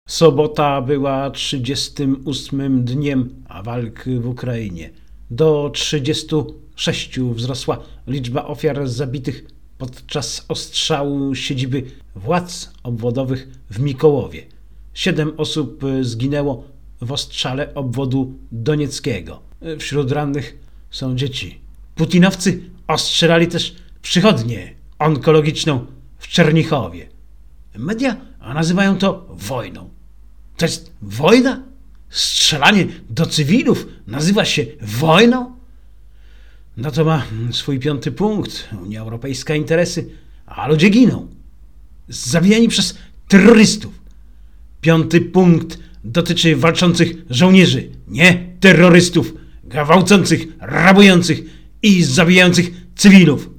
Sobota była 38. dniem walki w Ukrainie. Do 36 wzrosła liczba ofiar zabitych podczas ostrzału siedziby władz obwodowych w Mikołowie. 7 osób zginęło w ostrzale obwodu donieckiego. Wśród rannych są dzieci. Putinowcy ostrzelali też przychodnię onkologiczną w Czernichowie. Media nazywają to wojną. To jest wojna? Strzelanie do cywilów nazywa się wojną? No to ma swój 5. punkt. Unia Europejska interesy, a ludzie giną. Zabijani przez terrorystów. 5. punkt dotyczy walczących żołnierzy, nie terrorystów, gwałcących, rabujących i zabijających cywilów.